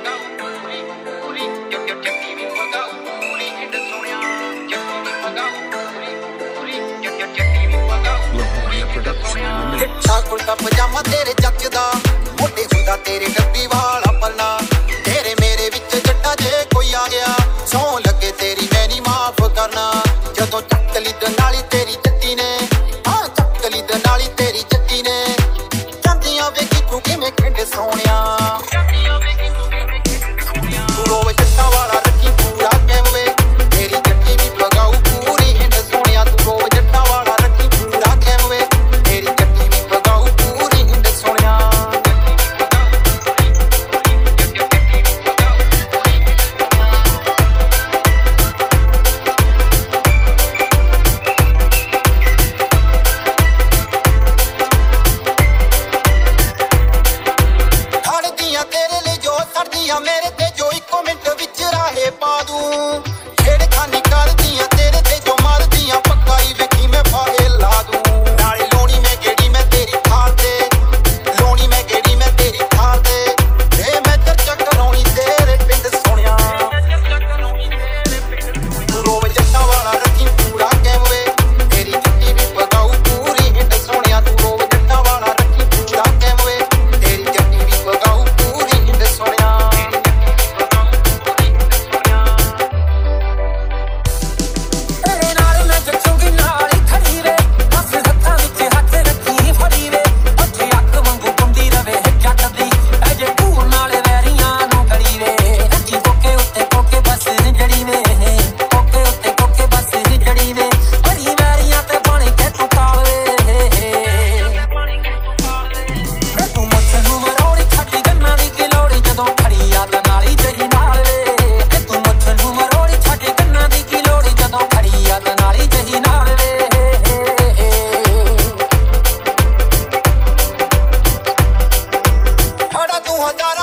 ਚਿੱਟਾ ਕੁੜਤਾ ਪਜਾਮਾ ਤੇਰੇ ਜੱਜਦਾ, ਮੋਢੇ ਹੁੰਦਾ ਤੇਰੇ ਡੱਬੀ ਵਾਲਾ ਪੱਲਾ। ਤੇਰੇ ਮੇਰੇ ਵਿੱਚ ਜੱਟਾ ਜੇ ਕੋਈ ਆ ਗਿਆ, ਸੌਂ ਲੱਗੇ ਤੇਰੀ ਮੈਂ ਨੀ ਮਾਫ ਕਰਨਾ। ਜਦੋਂ ਚੱਕ ਲਿਦ ਨਾਲੀ ਤੇਰੀ ਜੱਟੀ ਨੇ, ਹਾਂ ਚੱਕ ਲਿਦ ਨਾਲੀ ਤੇਰੀ ਜੱਟੀ ਨੇ, ਜਾਂਦੀਆਂ ਵੇਖੀ ਤੂੰ ਕਿਵੇਂ ਖਿੰਡ ਸੋਹਣਿਆ। ਤੂੰ ਰੋਵੇ ਜੱਟਾਂ ਵਾਲਾ ਰੱਖੀ ਪੂਰਾ ਕੈਮਵੇ, ਤੇਰੀ ਜੱਟੀ ਵੀ ਪਗਾਊ ਪੂਰੀ ਹਿੰਡ ਸੋਹਣਿਆ। ਤੂੰ ਰੋਵੇ ਜੱਟਾਂ ਵਾਲਾ ਰੱਖੀ ਪੂਰਾ ਕੈਮਵੇ, ਤੇਰੀ ਜੱਟੀ ਵੀ ਪਗਾਊ ਪੂਰੀ ਹਿੰਡ ਸੋਹਣਿਆ। ਖੜਦੀਆਂ ਤੇਰੇ ਲਈ ਜੋ ਸੜਦੀਆਂ ਮੇਰੇ ਤੇ, ਜੋ ਇੱਕੋ ਮਿੰਟ ਵਿੱਚ ਰਾਹੇ ਪਾ ਦੂੰ। ਛੇੜਖਾਨੀ ਕਰਦੀਆਂ ਤੇਰੇ ਤੇ ਜੋ ਮਾਰਦੀਆਂ, ਪੱਕਾ ਹੀ ਵੇਖੀ ਮੈਂ ਫਾਹੇ ਲਾ ਦੂੰ। ਨਾਲੇ ਲੋਣੀ ਮੈਂ ਗੇੜੀ ਮੈਂ ਤੇਰੀ ਥਾਲ ਤੇ, ਲੋਣੀ ਮੈਂ ਗੇੜੀ ਮੈਂ ਤੇਰੀ ਥਾਲ ਤੇ, ਏ ਮੈਂ ਚਰਚਾ ਕਰਾਉਣੀ ਤੇਰੇ ਪਿੰਡ ਸੋਹਣਿਆ। ਤੂੰ ਰੋਵੇ ਜੱਟਾਂ ਵਾਲਾ ਰੱਖੀ ਪੂਰਾ ਕੈਮਵੇ, ਤੇਰੀ ਜੱਟੀ ਵੀ ਪਗਾਊ ਪੂਰੀ ਹਿੰਡ ਸੋਹਣਿਆ। ਤੂੰ ਰੋਵੇ ਜੱਟਾਂ ਵਾਲਾ ਰੱਖੀ ਪੂਰਾ ਕੈਮਵੇ, ਤੇਰੀ ਜੱਟੀ ਵੀ ਪਗਾਊ ਪੂਰੀ ਹਿੰਡ ਸੋਹਣਿਆ। ਤੇਰੇ ਨਾਲ ਮੈਂ ਜੱਚੂਗੀ ਨਾਲ ਹੀ ਖੜੀ ਵੇ, ਹੱਥ ਹੱਥਾਂ ਵਿੱਚ ਹੱਥ ਰੱਖੀ ਫੜੀ ਵੇ, ਉੱਥੇ ਅੱਖ ਵਾਂਗੂ ਘੁੰਮਦੀ ਰਵੇ ਜੱਟ ਦੀ, ਐ ਜੇ ਢੂਰ ਨਾਲ ਵੈਰੀਆਂ ਨੂੰ ਖੜੀ ਵੇ। ਰੱਖੀ ਕੋਕੇ ਉੱਤੇ ਕੋਕੇ ਬਸ ਜੜੀ ਵੇ, ਕੋਕੇ ਉੱਤੇ ਕੋਕੇ ਬਸ ਜੜੀ ਵੇ, ਬੜੀ ਵੈਰੀਆਂ ਤੇ ਬਣ ਕੇ ਤੂੰ ਕਾਲੇ। ਵੇ ਤੂੰ ਮੁੱਛ ਨੂੰ ਮਰੋੜੀ ਛੱਡੀ ਗੰਨਾਂ ਦੀ ਕੀ ਲੋੜੀ, ਜਦੋਂ ਖੜੀ ਯਾਦ ਨਾਲੀ ਤੇਰੀ ਨਾਲ ਵੇ। ਵੇ ਤੂੰ ਮੁੱਛ ਨੂੰ ਮਰੋੜੀ ਛੱਡੀ ਗੰਨਾਂ ਦੀ ਕੀ ਲੋੜੀ, ਜਦੋਂ ਖੜੀ ਯਾਦ ਨਾਲੀ ਤੇਰੀ ਨਾਲ ਵੇ। ਖੜਾ ਤੂੰ ਹਜ਼ਾਰਾਂ